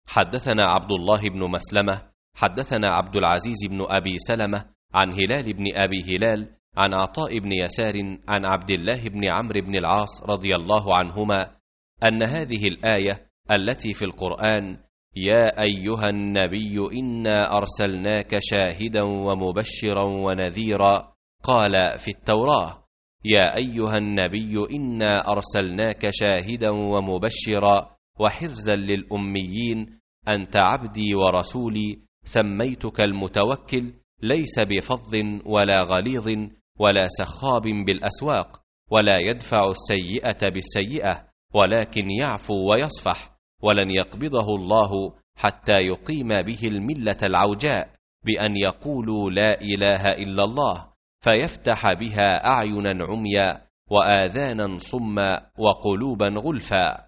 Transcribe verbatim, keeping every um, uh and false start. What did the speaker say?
حدثنا عبد الله بن مسلمة حدثنا عبد العزيز بن أبي سلمة عن هلال بن أبي هلال عن عطاء بن يسار عن عبد الله بن عمرو بن العاص رضي الله عنهما أن هذه الآية التي في القرآن يا أيها النبي إنا أرسلناك شاهدا ومبشرا ونذيرا قال في التوراة يا أيها النبي إنا أرسلناك شاهدا ومبشرا وحرزا للأميين أنت عبدي ورسولي سميتك المتوكل ليس بفظ ولا غليظ ولا سخاب بالأسواق ولا يدفع السيئة بالسيئة ولكن يعفو ويصفح ولن يقبضه الله حتى يقيم به الملة العوجاء بأن يقولوا لا إله إلا الله فيفتح بها أعينا عميا وآذانا صما وقلوبا غلفا.